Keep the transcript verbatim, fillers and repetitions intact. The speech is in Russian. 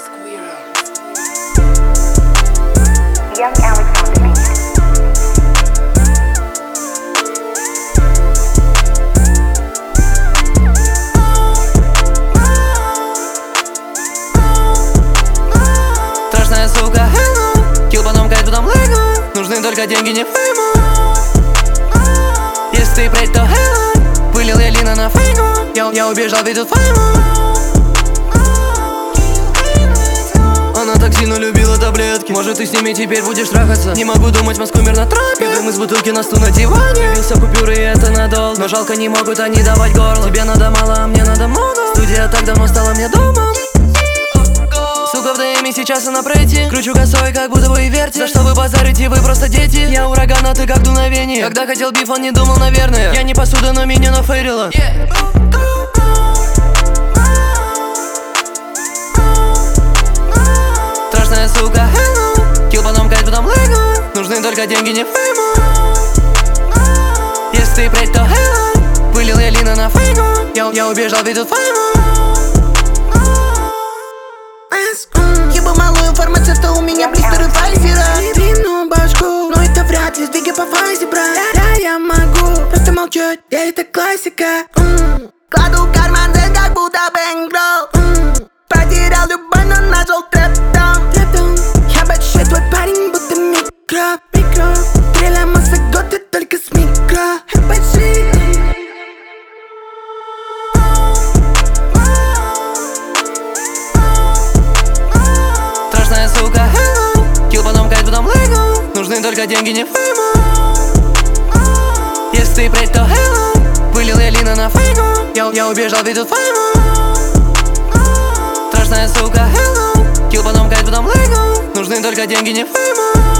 Young Alex on the beat. Страшная сука, hello. Килл потом кайт, потом лего. Нужны только деньги, не фейму. Если ты прейд, то hello. Пылил я Лина на фейгу. Я, я убежал, ведь тут фейму. Она так сильно любила таблетки. Может, ты с ними теперь будешь трахаться? Не могу думать, Москву мир на тропе. Дым из бутылки на стул на диване. Любился купюры, и это надолго. Но жалко, не могут они давать горло. Тебе надо мало, а мне надо много. Студия так давно стала мне домом. Сука, в ДМе сейчас она пройти. Кручу косой, как будто вы верьте. За что вы базарите, вы просто дети. Я ураган, а ты как дуновение. Когда хотел биф, он не думал, наверное. Я не посуда, но меня нафейрила. yeah. Страшная сука, hello. Килл потом кайт, потом лего. Нужны только деньги, не фейму. Если ты прейд, то hello. Пылил я Лина на фейгу. Я, я убежал, ведь тут фейму. Ебу малую фармацевта, у меня блистеры Файзера. Двину башку, но это вряд ли сдвиги по фазе, брат. Да, я могу просто молчать, я это классика. mm. Кладу карман, как будто бэнгролл. Потерял любовь, но нашел трэп-даун. Я большой твой парень, будто микро, микро. Стреля масса год, ты только с микро. Большие. Страшная сука, hello. Килл потом кайт, потом лего. Нужны только деньги, не фейму. Если ты прейд, то hello. Пылил я Лина на фейгу. Я, я убежал, ведь тут фейму. Страшная сука, hello. Килл потом кайт, потом лего. Нужны только деньги, не фейму.